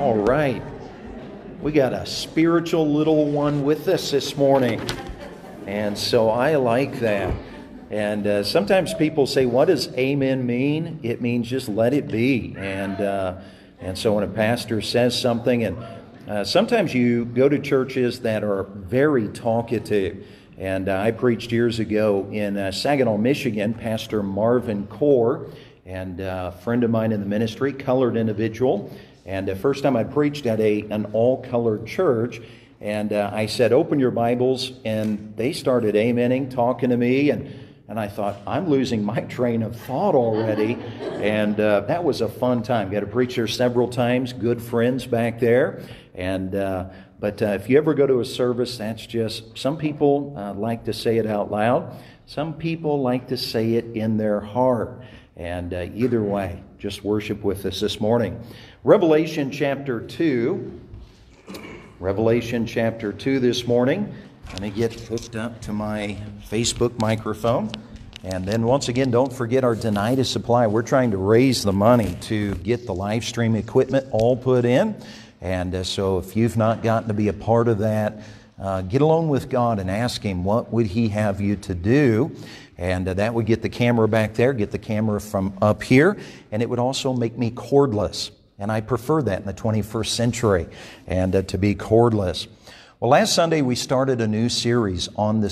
All right. We got a spiritual little one with us this morning. And so I like that. And sometimes people say, what does amen mean? It means just let it be. And so when a pastor says something, and sometimes you go to churches that are very talkative. And I preached years ago in Saginaw, Michigan, Pastor Marvin Core, and a friend of mine in the ministry, colored individual. And the first time I preached at an all-colored church, and I said, open your Bibles, and they started amening, talking to me, and I thought, I'm losing my train of thought already. And that was a fun time. Got to preach there several times, good friends back there. And but if you ever go to a service, that's just, some people like to say it out loud. Some people like to say it in their heart. And either way, just worship with us this morning. Revelation chapter 2. Revelation chapter 2 this morning. Let me get hooked up to my Facebook microphone. And then once again, don't forget our Donita Supply. We're trying to raise the money to get the live stream equipment all put in. And so if you've not gotten to be a part of that, get alone with God and ask Him, what would He have you to do? And that would get the camera back there, get the camera from up here, and it would also make me cordless. And I prefer that in the 21st century, and to be cordless. Well, last Sunday we started a new series on the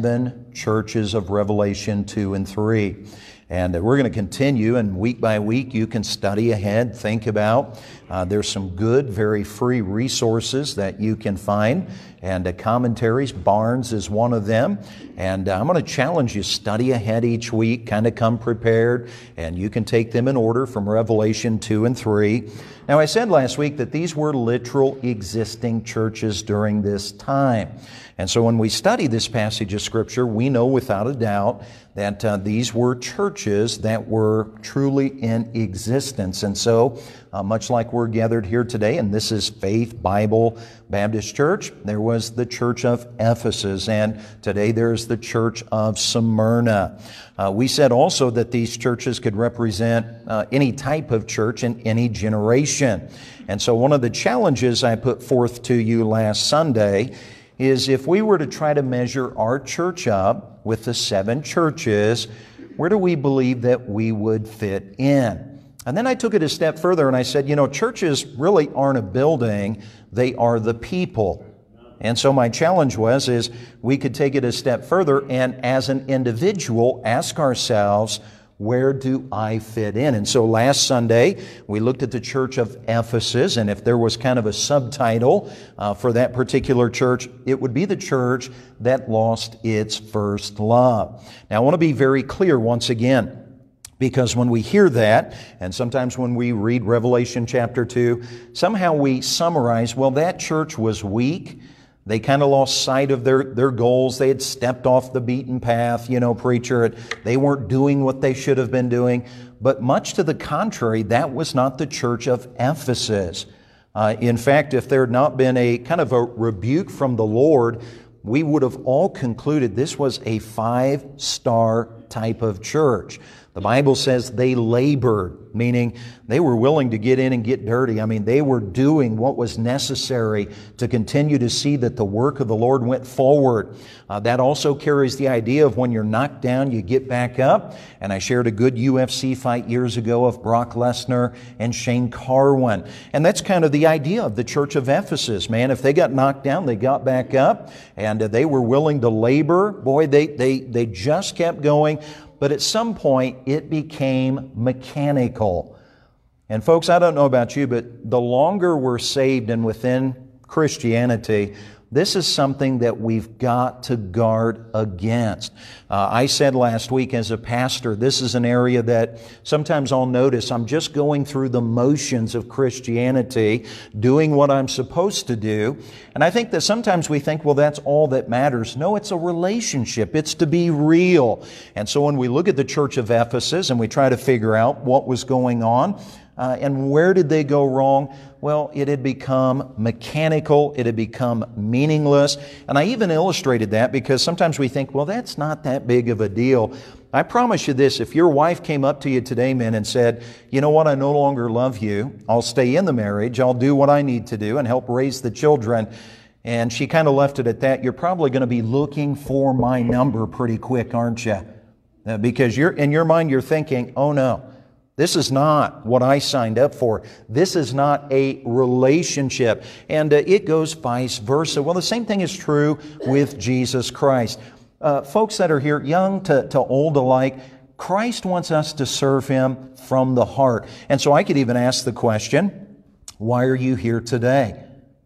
7 churches of Revelation 2 and 3. And we're going to continue, and week by week you can study ahead, think about. There's some good, very free resources that you can find, and commentaries. Barnes is one of them. And I'm going to challenge you, study ahead each week, kind of come prepared, and you can take them in order from Revelation 2 and 3. Now, I said last week that these were literal existing churches during this time. And so when we study this passage of Scripture, we know without a doubt that these were churches that were truly in existence. And so, much like we're gathered here today, and this is Faith Bible Baptist Church, there was the Church of Ephesus, and today there's the Church of Smyrna. We said also that these churches could represent any type of church in any generation. And so one of the challenges I put forth to you last Sunday is if we were to try to measure our church up with the 7 churches, where do we believe that we would fit in? And then I took it a step further and I said, churches really aren't a building, they are the people. And so my challenge is we could take it a step further and as an individual ask ourselves, where do I fit in? And so last Sunday, we looked at the Church of Ephesus, and if there was kind of a subtitle for that particular church, it would be the church that lost its first love. Now, I want to be very clear once again, because when we hear that, and sometimes when we read Revelation chapter 2, somehow we summarize, well, that church was weak. They kind of lost sight of their goals. They had stepped off the beaten path, preacher. They weren't doing what they should have been doing. But much to the contrary, that was not the church of Ephesus. In fact, if there had not been a kind of a rebuke from the Lord, we would have all concluded this was a 5-star type of church. The Bible says they labored, meaning they were willing to get in and get dirty. I mean, they were doing what was necessary to continue to see that the work of the Lord went forward. That also carries the idea of when you're knocked down, you get back up. And I shared a good UFC fight years ago of Brock Lesnar and Shane Carwin. And that's kind of the idea of the Church of Ephesus, man. If they got knocked down, they got back up, and they were willing to labor. Boy, they just kept going. But at some point, it became mechanical. And folks, I don't know about you, but the longer we're saved and within Christianity, this is something that we've got to guard against. I said last week as a pastor, this is an area that sometimes I'll notice I'm just going through the motions of Christianity, doing what I'm supposed to do. And I think that sometimes we think, well, that's all that matters. No, it's a relationship. It's to be real. And so when we look at the Church of Ephesus and we try to figure out what was going on, and where did they go wrong? Well, it had become mechanical. It had become meaningless. And I even illustrated that because sometimes we think, well, that's not that big of a deal. I promise you this, if your wife came up to you today, men, and said, you know what, I no longer love you, I'll stay in the marriage, I'll do what I need to do and help raise the children, and she kind of left it at that, you're probably going to be looking for my number pretty quick, aren't you? Because in your mind, you're thinking, oh no, this is not what I signed up for. This is not a relationship. And it goes vice versa. Well, the same thing is true with Jesus Christ. Folks that are here, young to old alike, Christ wants us to serve Him from the heart. And so I could even ask the question, why are you here today?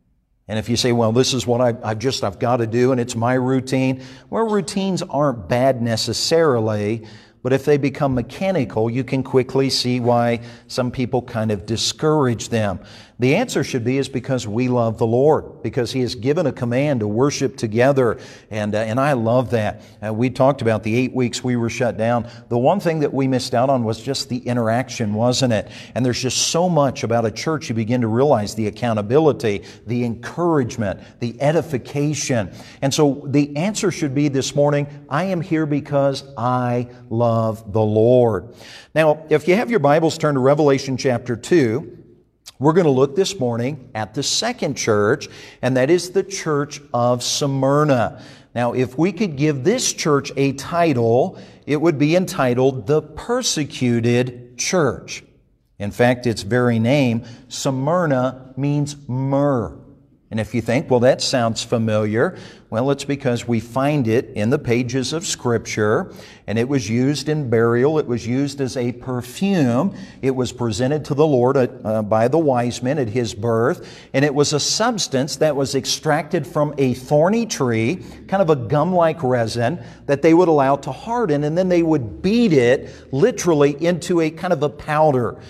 And if you say, well, this is what I've got to do and it's my routine. Well, routines aren't bad necessarily, but if they become mechanical, you can quickly see why some people kind of discourage them. The answer should be is because we love the Lord, because He has given a command to worship together, and I love that. We talked about the 8 weeks we were shut down. The one thing that we missed out on was just the interaction, wasn't it? And there's just so much about a church you begin to realize, the accountability, the encouragement, the edification. And so the answer should be this morning, I am here because I love the Lord. Now, if you have your Bibles, turn to Revelation chapter 2. We're going to look this morning at the second church, and that is the church of Smyrna. Now, if we could give this church a title, it would be entitled the Persecuted Church. In fact, its very name, Smyrna, means myrrh. And if you think, well, that sounds familiar, well, it's because we find it in the pages of Scripture, and it was used in burial. It was used as a perfume. It was presented to the Lord by the wise men at His birth, and it was a substance that was extracted from a thorny tree, kind of a gum-like resin, that they would allow to harden, and then they would beat it literally into a kind of a powder.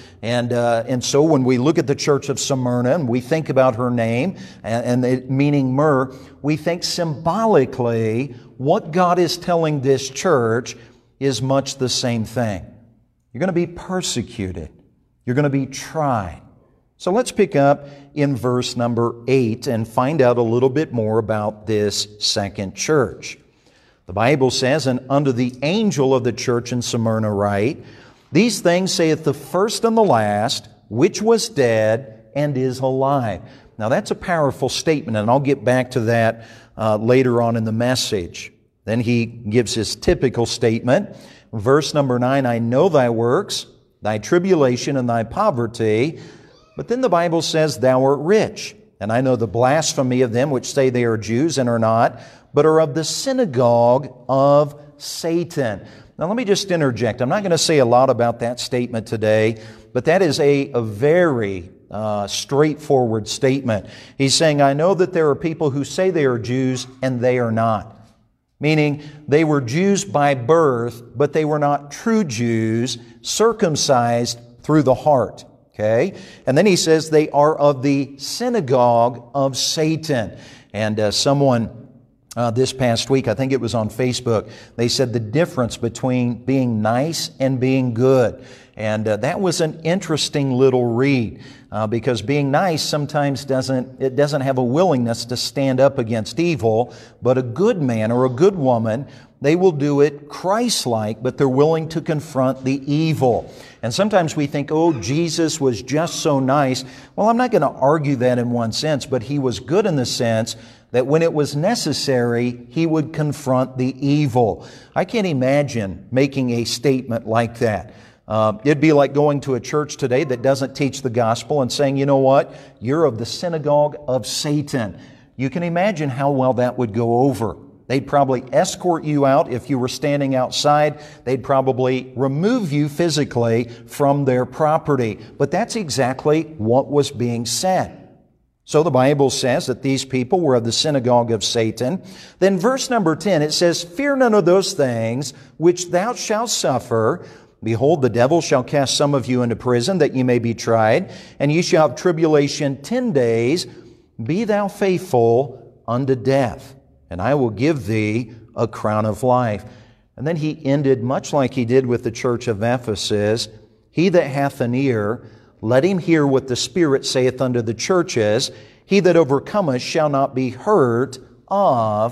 And so when we look at the church of Smyrna, and we think about her name, and it meaning myrrh, we think symbolically what God is telling this church is much the same thing. You're going to be persecuted. You're going to be tried. So let's pick up in verse number 8 and find out a little bit more about this second church. The Bible says, and unto the angel of the church in Smyrna write, these things saith the first and the last, which was dead and is alive. Now that's a powerful statement, and I'll get back to that later on in the message. Then he gives his typical statement. Verse number 9, I know thy works, thy tribulation and thy poverty. But then the Bible says, thou art rich. And I know the blasphemy of them which say they are Jews and are not, but are of the synagogue of Satan. Now let me just interject. I'm not going to say a lot about that statement today, but that is a very straightforward statement. He's saying, I know that there are people who say they are Jews and they are not. Meaning they were Jews by birth, but they were not true Jews, circumcised through the heart. Okay? And then he says they are of the synagogue of Satan. And someone this past week, I think it was on Facebook, they said the difference between being nice and being good. And that was an interesting little read, because being nice sometimes doesn't have a willingness to stand up against evil, but a good man or a good woman, they will do it Christ-like, but they're willing to confront the evil. And sometimes we think, oh, Jesus was just so nice. Well, I'm not going to argue that in one sense, but He was good in the sense that when it was necessary, He would confront the evil. I can't imagine making a statement like that. It'd be like going to a church today that doesn't teach the gospel and saying, you know what, you're of the synagogue of Satan. You can imagine how well that would go over. They'd probably escort you out if you were standing outside. They'd probably remove you physically from their property. But that's exactly what was being said. So the Bible says that these people were of the synagogue of Satan. Then verse number 10, it says, fear none of those things which thou shalt suffer. Behold, the devil shall cast some of you into prison, that ye may be tried, and ye shall have tribulation 10 days. Be thou faithful unto death, and I will give thee a crown of life. And then he ended much like he did with the church of Ephesus. He that hath an ear, let him hear what the Spirit saith unto the churches. He that overcometh shall not be hurt of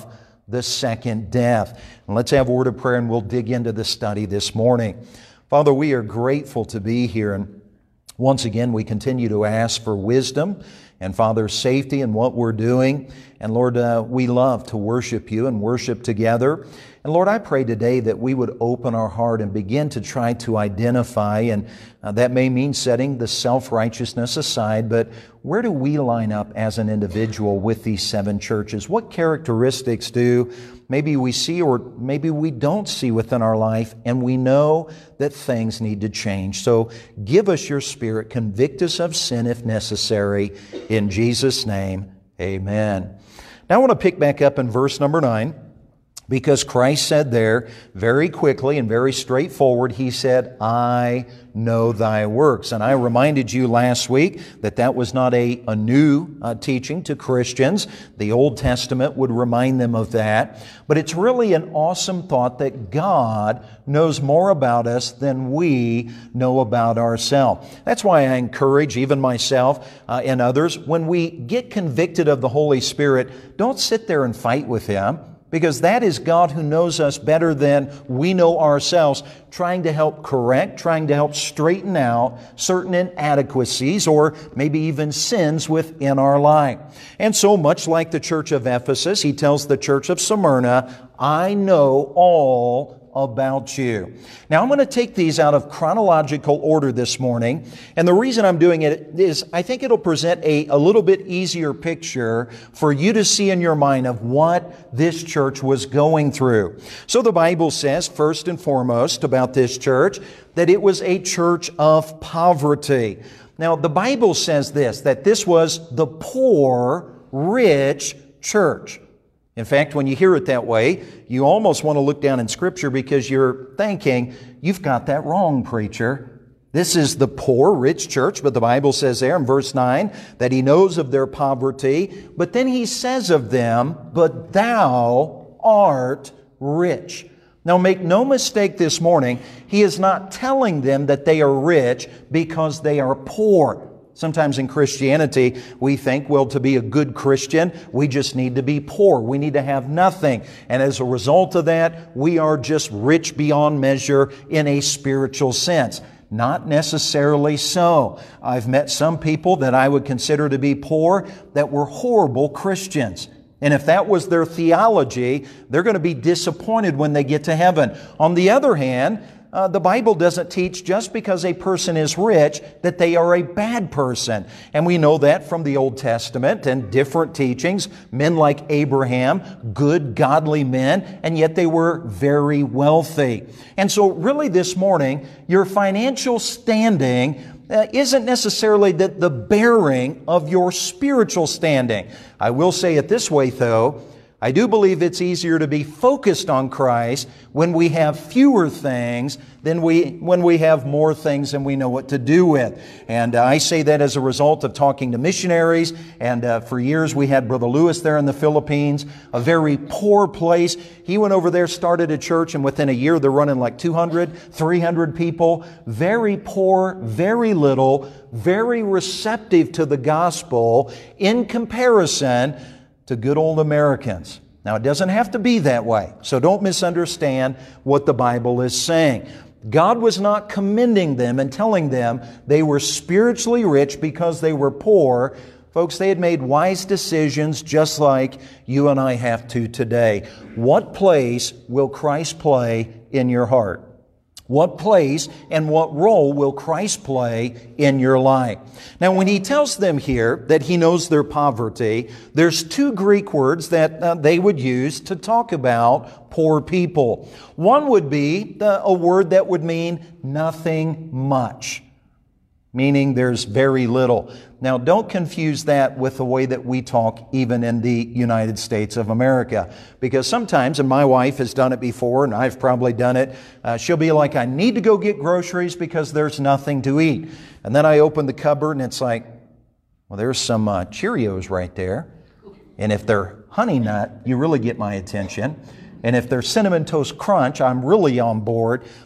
the second death. And let's have a word of prayer and we'll dig into the study this morning. Father, we are grateful to be here, and once again we continue to ask for wisdom and, Father, safety in what we're doing. And Lord, we love to worship You and worship together. And Lord, I pray today that we would open our heart and begin to try to identify, and that may mean setting the self-righteousness aside, but where do we line up as an individual with these 7 churches? What characteristics do maybe we see or maybe we don't see within our life, and we know that things need to change? So give us Your Spirit, convict us of sin if necessary. In Jesus' name, amen. Now I want to pick back up in verse number 9, because Christ said there very quickly and very straightforward, He said, I know thy works. And I reminded you last week that that was not a new teaching to Christians. The Old Testament would remind them of that. But it's really an awesome thought that God knows more about us than we know about ourselves. That's why I encourage even myself and others, when we get convicted of the Holy Spirit, don't sit there and fight with Him, because that is God who knows us better than we know ourselves, trying to help correct, trying to help straighten out certain inadequacies or maybe even sins within our life. And so much like the church of Ephesus, He tells the church of Smyrna, I know all about you. Now I'm going to take these out of chronological order this morning, and the reason I'm doing it is I think it'll present a little bit easier picture for you to see in your mind of what this church was going through. So the Bible says, first and foremost about this church, that it was a church of poverty. Now the Bible says this, that this was the poor, rich church. In fact, when you hear it that way, you almost want to look down in Scripture, because you're thinking, you've got that wrong, preacher. This is the poor, rich church, but the Bible says there in verse 9 that He knows of their poverty, but then He says of them, but thou art rich. Now make no mistake this morning, He is not telling them that they are rich because they are poor. Sometimes in Christianity, we think, well, to be a good Christian, we just need to be poor. We need to have nothing. And as a result of that, we are just rich beyond measure in a spiritual sense. Not necessarily so. I've met some people that I would consider to be poor that were horrible Christians. And if that was their theology, they're going to be disappointed when they get to heaven. On the other hand, the Bible doesn't teach just because a person is rich that they are a bad person. And we know that from the Old Testament and different teachings. Men like Abraham, good, godly men, and yet they were very wealthy. And so really this morning, your financial standing isn't necessarily the bearing of your spiritual standing. I will say it this way, though. I do believe it's easier to be focused on Christ when we have fewer things than when we have more things and we know what to do with. And I say that as a result of talking to missionaries. And for years we had Brother Lewis there in the Philippines, a very poor place. He went over there, started a church, and within a year they're running like 200, 300 people. Very poor, very little, very receptive to the gospel in comparison to good old Americans. Now, it doesn't have to be that way, so don't misunderstand what the Bible is saying. God was not commending them and telling them they were spiritually rich because they were poor. Folks, they had made wise decisions just like you and I have to today. What place will Christ play in your heart? What place and what role will Christ play in your life? Now, when He tells them here that He knows their poverty, there's 2 Greek words that they would use to talk about poor people. One would be a word that would mean nothing much, meaning there's very little. Now, don't confuse that with the way that we talk even in the United States of America. Because sometimes, and my wife has done it before, and I've probably done it, she'll be like, I need to go get groceries because there's nothing to eat. And then I open the cupboard and it's like, well, there's some Cheerios right there. And if they're Honey Nut, you really get my attention. And if they're Cinnamon Toast Crunch, I'm really on board.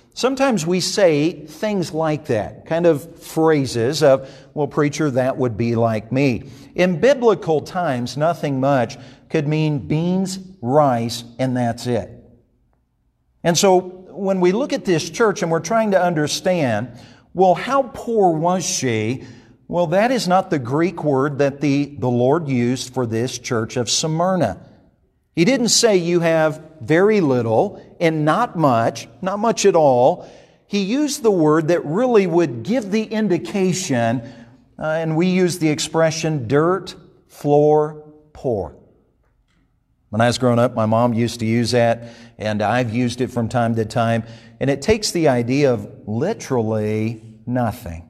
Sometimes we say things like that, kind of phrases of, well, preacher, that would be like me. In biblical times, nothing much could mean beans, rice, and that's it. And so when we look at this church and we're trying to understand, well, how poor was she? Well, that is not the Greek word that the Lord used for this church of Smyrna. He didn't say you have very little and not much at all. He used the word that really would give the indication, and we use the expression dirt, floor, poor. When I was growing up, my mom used to use that, and I've used it from time to time, and it takes the idea of literally nothing.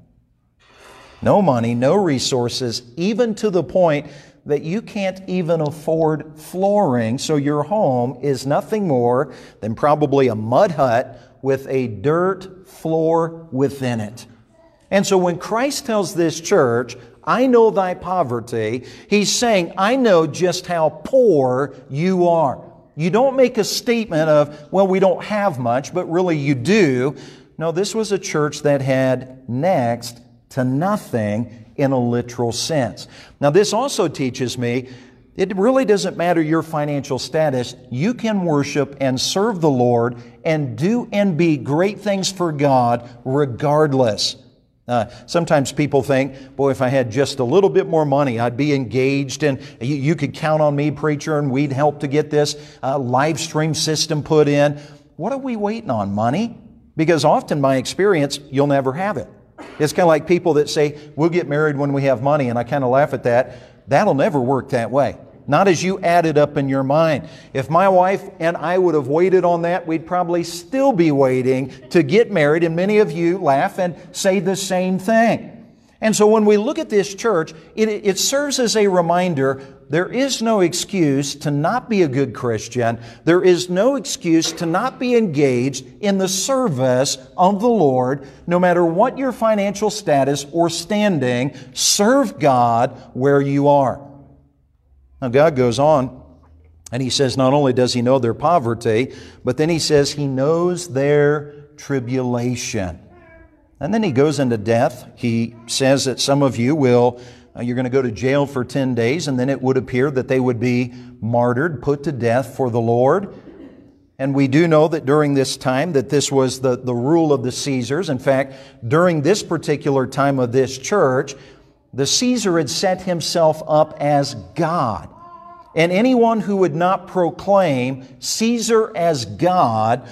No money, no resources, even to the point that you can't even afford flooring, so your home is nothing more than probably a mud hut with a dirt floor within it. And so when Christ tells this church, I know thy poverty, He's saying, I know just how poor you are. You don't make a statement of, well, we don't have much, but really you do. No, this was a church that had next to nothing in a literal sense. Now, this also teaches me it really doesn't matter your financial status. You can worship and serve the Lord and do and be great things for God regardless. Sometimes people think, boy, if I had just a little bit more money, I'd be engaged and you could count on me, preacher, and we'd help to get this live stream system put in. What are we waiting on? Money? Because often, my experience, you'll never have it. It's kind of like people that say, we'll get married when we have money, and I kind of laugh at that. That'll never work that way. Not as you add it up in your mind. If my wife and I would have waited on that, we'd probably still be waiting to get married, and many of you laugh and say the same thing. And so when we look at this church, it serves as a reminder, there is no excuse to not be a good Christian. There is no excuse to not be engaged in the service of the Lord. No matter what your financial status or standing, serve God where you are. Now God goes on and He says not only does He know their poverty, but then He says He knows their tribulation. And then He goes into death. He says that some of you you're going to go to jail for 10 days, and then it would appear that they would be martyred, put to death for the Lord. And we do know that during this time that this was the rule of the Caesars. In fact, during this particular time of this church, the Caesar had set himself up as God. And anyone who would not proclaim Caesar as God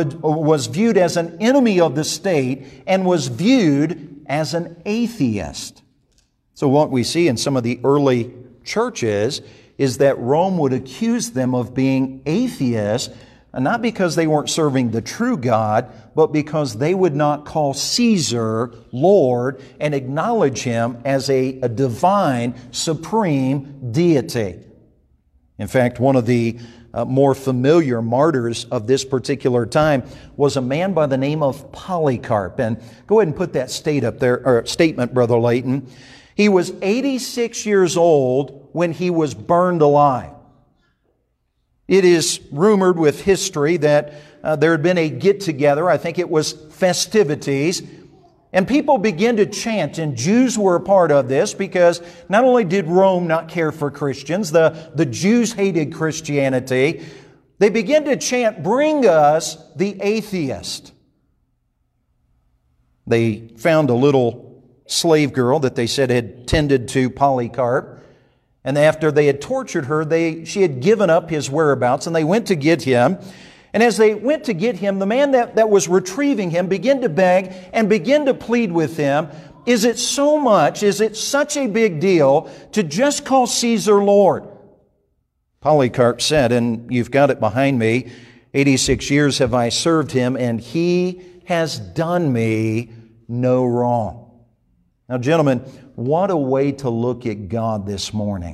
was viewed as an enemy of the state and was viewed as an atheist. So what we see in some of the early churches is that Rome would accuse them of being atheists, not because they weren't serving the true God, but because they would not call Caesar Lord and acknowledge Him as a divine, supreme deity. In fact, one of the more familiar martyrs of this particular time was a man by the name of Polycarp. And go ahead and put that statement, Brother Layton. He was 86 years old when he was burned alive. It is rumored with history that there had been a get-together. I think it was festivities. And people began to chant, and Jews were a part of this because not only did Rome not care for Christians, the Jews hated Christianity. They began to chant, bring us the atheist. They found a little slave girl that they said had tended to Polycarp. And after they had tortured her, she had given up his whereabouts, and they went to get him. And as they went to get him, the man that was retrieving him began to beg and began to plead with him, is it such a big deal to just call Caesar Lord? Polycarp said, and you've got it behind me, 86 years have I served him, and he has done me no wrong. Now, gentlemen, what a way to look at God this morning.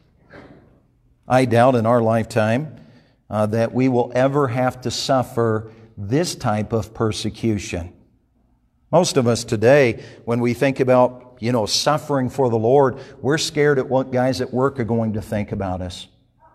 I doubt in our lifetime that we will ever have to suffer this type of persecution. Most of us today, when we think about, suffering for the Lord, we're scared at what guys at work are going to think about us.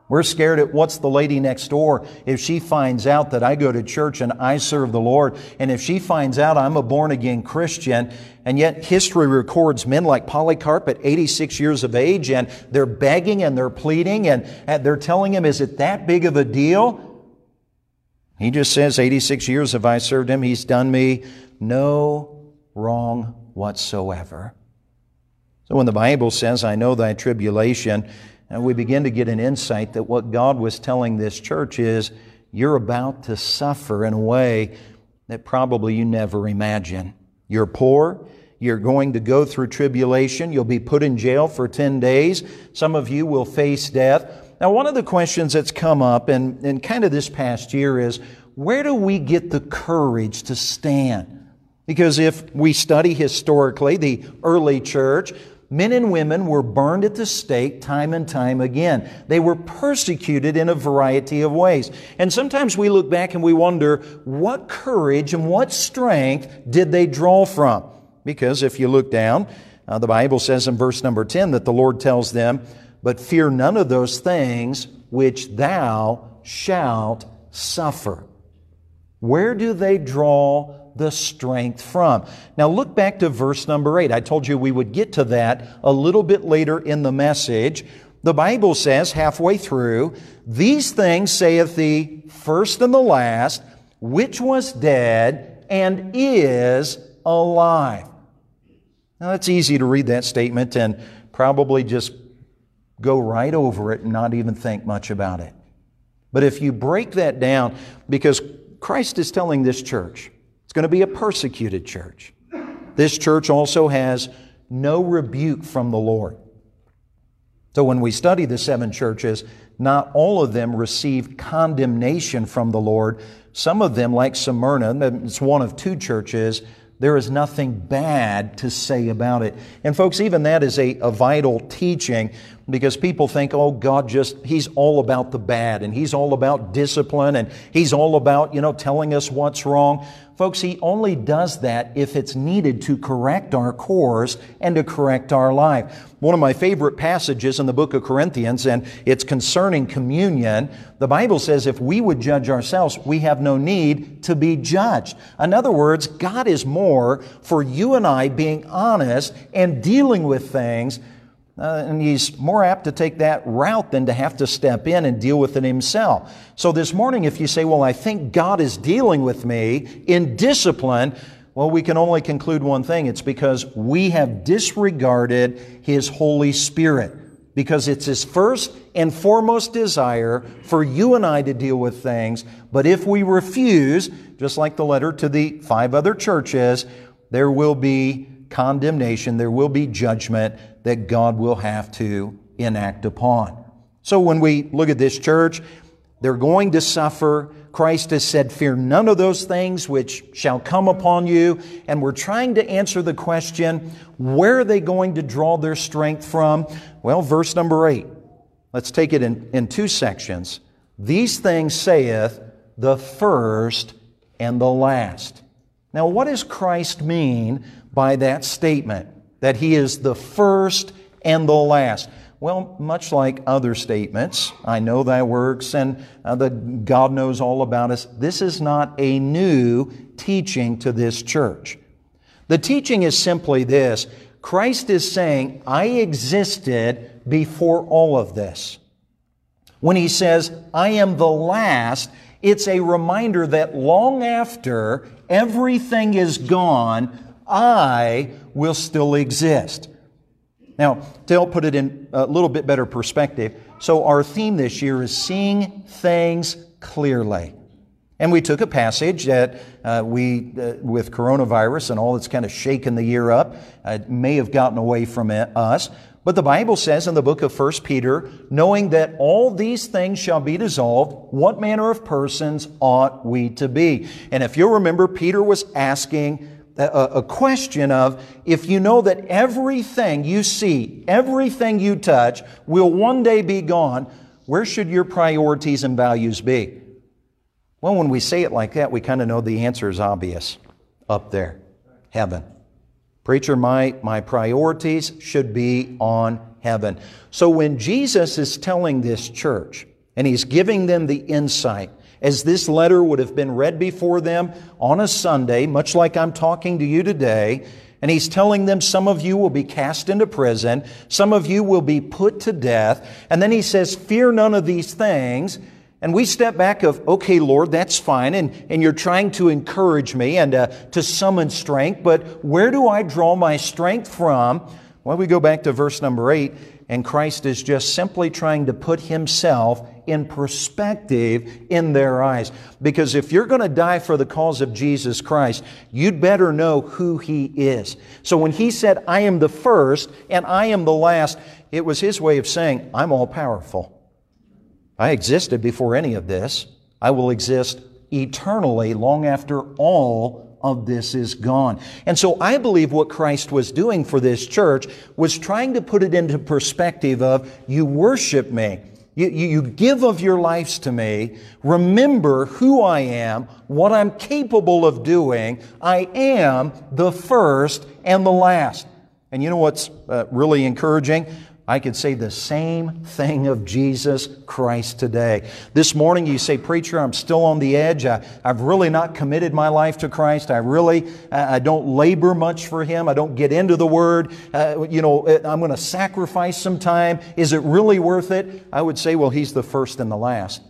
We're scared at what's the lady next door if she finds out that I go to church and I serve the Lord, and if she finds out I'm a born-again Christian. And yet history records men like Polycarp at 86 years of age, and they're begging and they're pleading and they're telling him, is it that big of a deal? He just says, 86 years have I served him. He's done me no wrong whatsoever. So when the Bible says, I know thy tribulation, and we begin to get an insight that what God was telling this church is, you're about to suffer in a way that probably you never imagined. You're poor. You're going to go through tribulation. You'll be put in jail for 10 days. Some of you will face death. Now, one of the questions that's come up in kind of this past year is, where do we get the courage to stand? Because if we study historically the early church, men and women were burned at the stake time and time again. They were persecuted in a variety of ways. And sometimes we look back and we wonder, what courage and what strength did they draw from? Because if you look down, the Bible says in verse number 10 that the Lord tells them, but fear none of those things which thou shalt suffer. Where do they draw the strength from? Now look back to verse number 8. I told you we would get to that a little bit later in the message. The Bible says halfway through, these things saith the first and the last, which was dead and is alive. Now it's easy to read that statement and probably just go right over it and not even think much about it. But if you break that down, because Christ is telling this church, it's going to be a persecuted church. This church also has no rebuke from the Lord. So when we study the 7 churches, not all of them received condemnation from the Lord. Some of them, like Smyrna, it's one of 2 churches, there is nothing bad to say about it. And folks, even that is a vital teaching, because people think, oh, God He's all about the bad, and He's all about discipline, and He's all about, telling us what's wrong. Folks, He only does that if it's needed to correct our course and to correct our life. One of my favorite passages in the book of Corinthians, and it's concerning communion, the Bible says if we would judge ourselves, we have no need to be judged. In other words, God is more for you and I being honest and dealing with things, and He's more apt to take that route than to have to step in and deal with it Himself. So this morning, if you say, well, I think God is dealing with me in discipline, well, we can only conclude one thing. It's because we have disregarded His Holy Spirit. Because it's His first and foremost desire for you and I to deal with things. But if we refuse, just like the letter to the 5 other churches, there will be condemnation, there will be judgment that God will have to enact upon. So when we look at this church, they're going to suffer. Christ has said, fear none of those things which shall come upon you. And we're trying to answer the question, where are they going to draw their strength from? Well, verse number 8. Let's take it in 2 sections. These things saith the first and the last. Now, what does Christ mean by that statement? That He is the first and the last. Well, much like other statements, I know thy works and that God knows all about us, this is not a new teaching to this church. The teaching is simply this. Christ is saying, I existed before all of this. When He says, I am the last, it's a reminder that long after everything is gone, I will still exist. Now, to help put it in a little bit better perspective, so our theme this year is seeing things clearly. And we took a passage that with coronavirus and all that's kind of shaken the year up, may have gotten away from us. But the Bible says in the book of 1 Peter, knowing that all these things shall be dissolved, what manner of persons ought we to be? And if you'll remember, Peter was asking a question of, if you know that everything you see, everything you touch will one day be gone, where should your priorities and values be? Well, when we say it like that, we kind of know the answer is obvious. Up there, heaven. Preacher, my priorities should be on heaven. So when Jesus is telling this church, And He's giving them the insight. As this letter would have been read before them on a Sunday, much like I'm talking to you today, and He's telling them some of you will be cast into prison, some of you will be put to death, and then He says, fear none of these things. And we step back of, okay, Lord, that's fine, and You're trying to encourage me and to summon strength, but where do I draw my strength from? Well, we go back to verse number 8, and Christ is just simply trying to put Himself in perspective in their eyes. Because if you're going to die for the cause of Jesus Christ, you'd better know who He is. So when He said, I am the first and I am the last, it was His way of saying, I'm all powerful. I existed before any of this. I will exist eternally long after all of this is gone. And so I believe what Christ was doing for this church was trying to put it into perspective of, you worship me. You give of your lives to me. Remember who I am, what I'm capable of doing. I am the first and the last. And you know what's really encouraging? I could say the same thing of Jesus Christ today. This morning you say, preacher, I'm still on the edge. I've really not committed my life to Christ. I don't labor much for Him. I don't get into the Word. I'm going to sacrifice some time. Is it really worth it? I would say, well, He's the first and the last.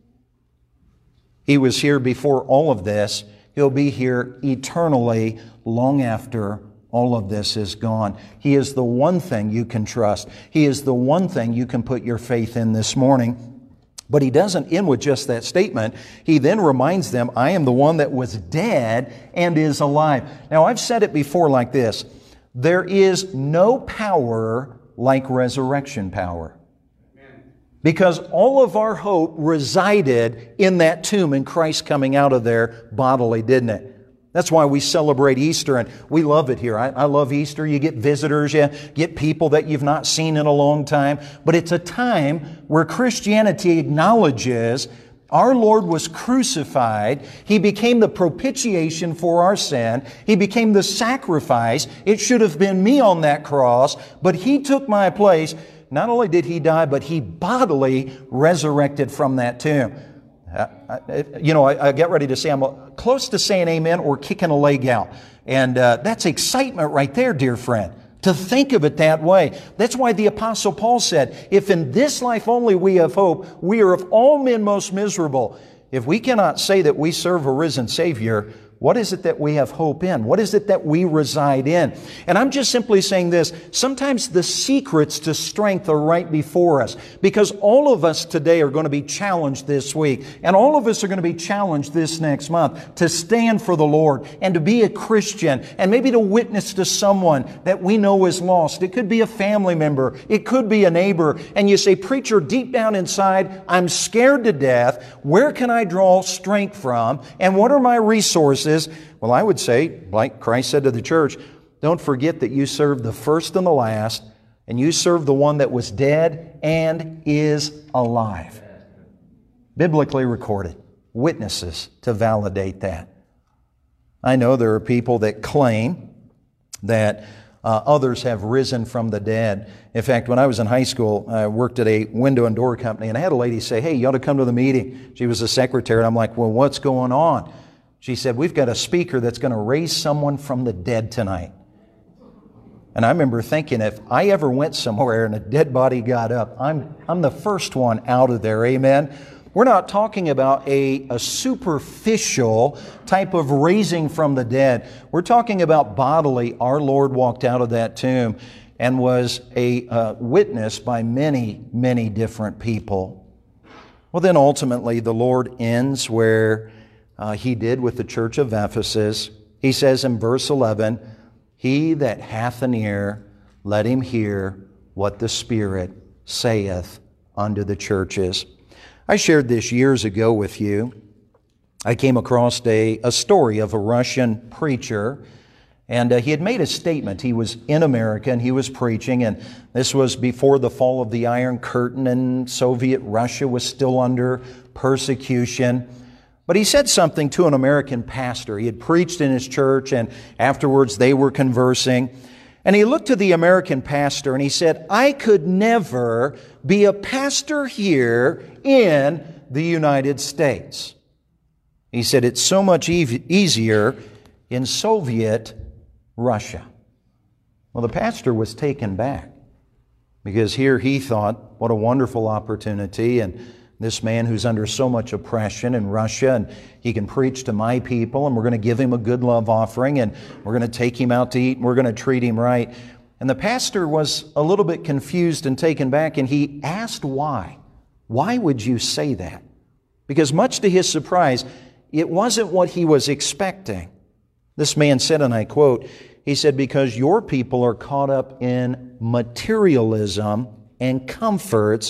He was here before all of this. He'll be here eternally long after all of this is gone. He is the one thing you can trust. He is the one thing you can put your faith in this morning. But He doesn't end with just that statement. He then reminds them, I am the one that was dead and is alive. Now, I've said it before like this. There is no power like resurrection power. Because all of our hope resided in that tomb and Christ coming out of there bodily, didn't it? That's why we celebrate Easter, and we love it here. I love Easter. You get visitors, you get people that you've not seen in a long time. But it's a time where Christianity acknowledges our Lord was crucified. He became the propitiation for our sin. He became the sacrifice. It should have been me on that cross, but He took my place. Not only did He die, but He bodily resurrected from that tomb. I get ready to say I'm close to saying amen or kicking a leg out. And that's excitement right there, dear friend, to think of it that way. That's why the Apostle Paul said, if in this life only we have hope, we are of all men most miserable. If we cannot say that we serve a risen Savior, what is it that we have hope in? What is it that we reside in? And I'm just simply saying this. Sometimes the secrets to strength are right before us, because all of us today are going to be challenged this week, and all of us are going to be challenged this next month to stand for the Lord and to be a Christian and maybe to witness to someone that we know is lost. It could be a family member. It could be a neighbor. And you say, preacher, deep down inside, I'm scared to death. Where can I draw strength from? And what are my resources? Well, I would say, like Christ said to the church, don't forget that you serve the first and the last, and you serve the one that was dead and is alive. Biblically recorded. Witnesses to validate that. I know there are people that claim that others have risen from the dead. In fact, when I was in high school, I worked at a window and door company, and I had a lady say, hey, you ought to come to the meeting. She was a secretary, and I'm like, well, what's going on? She said, we've got a speaker that's going to raise someone from the dead tonight. And I remember thinking, if I ever went somewhere and a dead body got up, I'm the first one out of there, amen? We're not talking about a superficial type of raising from the dead. We're talking about bodily. Our Lord walked out of that tomb and was a witness by many, many different people. Well, then ultimately the Lord ends where He did with the church of Ephesus. He says in verse 11, he that hath an ear, let him hear what the Spirit saith unto the churches. I shared this years ago with you. I came across a story of a Russian preacher, and he had made a statement. He was in America and he was preaching, and this was before the fall of the Iron Curtain, and Soviet Russia was still under persecution. But he said something to an American pastor. He had preached in his church, and afterwards they were conversing. And he looked to the American pastor and he said, I could never be a pastor here in the United States. He said, it's so much easier in Soviet Russia. Well, the pastor was taken back because here he thought, what a wonderful opportunity, and this man who's under so much oppression in Russia, and he can preach to my people, and we're going to give him a good love offering, and we're going to take him out to eat, and we're going to treat him right. And the pastor was a little bit confused and taken back, and he asked why. Why would you say that? Because much to his surprise, it wasn't what he was expecting. This man said, and I quote, he said, because your people are caught up in materialism and comforts,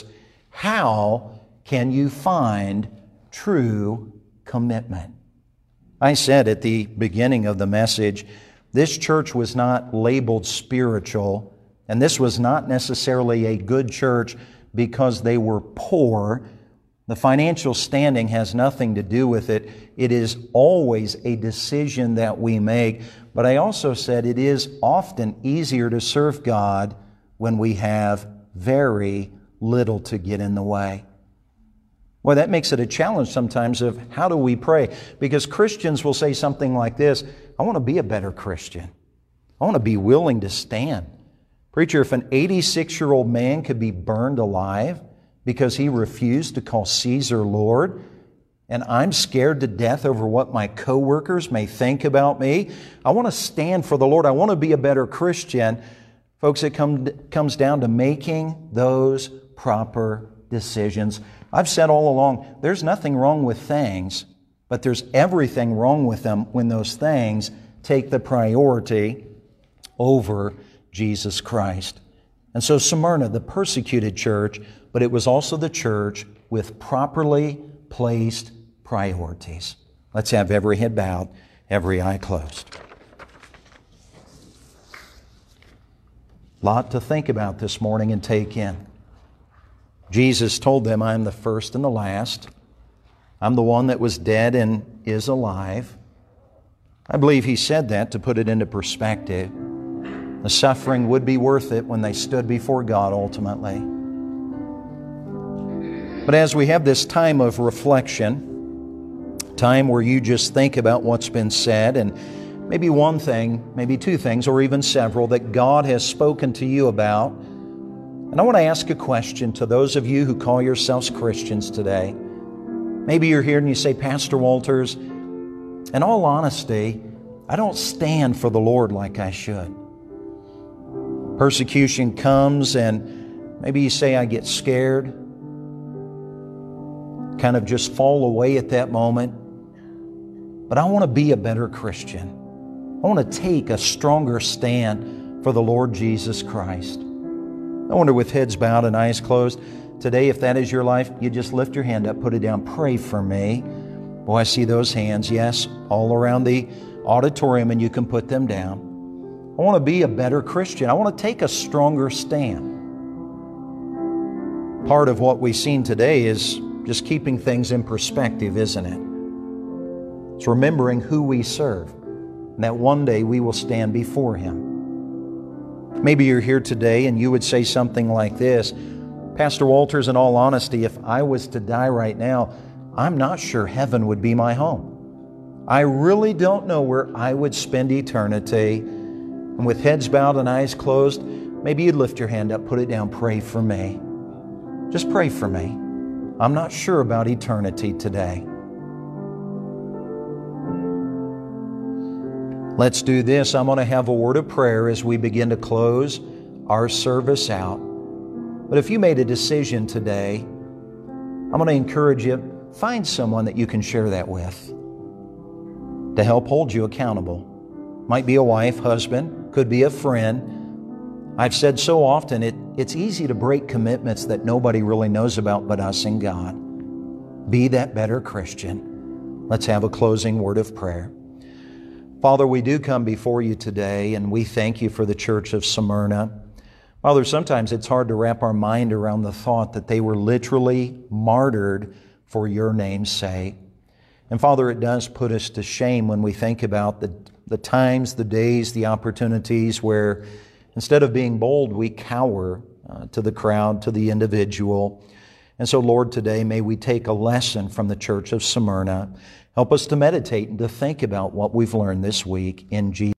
how can you find true commitment? I said at the beginning of the message, this church was not labeled spiritual, and this was not necessarily a good church because they were poor. The financial standing has nothing to do with it. It is always a decision that we make. But I also said it is often easier to serve God when we have very little to get in the way. Well, that makes it a challenge sometimes of how do we pray? Because Christians will say something like this, I want to be a better Christian. I want to be willing to stand. Preacher, if an 86-year-old man could be burned alive because he refused to call Caesar Lord, and I'm scared to death over what my coworkers may think about me, I want to stand for the Lord. I want to be a better Christian. Folks, it comes down to making those proper decisions. I've said all along, there's nothing wrong with things, but there's everything wrong with them when those things take the priority over Jesus Christ. And so Smyrna, the persecuted church, but it was also the church with properly placed priorities. Let's have every head bowed, every eye closed. Lot to think about this morning and take in. Jesus told them, I am the first and the last. I'm the one that was dead and is alive. I believe He said that to put it into perspective. The suffering would be worth it when they stood before God ultimately. But as we have this time of reflection, time where you just think about what's been said and maybe one thing, maybe two things, or even several that God has spoken to you about. And I want to ask a question to those of you who call yourselves Christians today. Maybe you're here and you say, Pastor Walters, in all honesty, I don't stand for the Lord like I should. Persecution comes and maybe you say, I get scared, kind of just fall away at that moment. But I want to be a better Christian. I want to take a stronger stand for the Lord Jesus Christ. I wonder, with heads bowed and eyes closed, today, if that is your life, you just lift your hand up, put it down, pray for me. Boy, I see those hands, yes, all around the auditorium, and you can put them down. I want to be a better Christian. I want to take a stronger stand. Part of what we've seen today is just keeping things in perspective, isn't it? It's remembering who we serve, and that one day we will stand before Him. Maybe you're here today and you would say something like this, Pastor Walters, in all honesty, if I was to die right now, I'm not sure heaven would be my home. I really don't know where I would spend eternity. And with heads bowed and eyes closed, maybe you'd lift your hand up, put it down, pray for me. Just pray for me. I'm not sure about eternity today. Let's do this. I'm going to have a word of prayer as we begin to close our service out. But if you made a decision today, I'm going to encourage you, find someone that you can share that with to help hold you accountable. Might be a wife, husband, could be a friend. I've said so often, it's easy to break commitments that nobody really knows about but us and God. Be that better Christian. Let's have a closing word of prayer. Father, we do come before you today, and we thank you for the church of Smyrna. Father, sometimes it's hard to wrap our mind around the thought that they were literally martyred for your name's sake. And Father, it does put us to shame when we think about the times, the days, the opportunities where Instead of being bold, we cower to the crowd, to the individual. And so, Lord, today may we take a lesson from the church of Smyrna. Help us to meditate and to think about what we've learned this week in Jesus'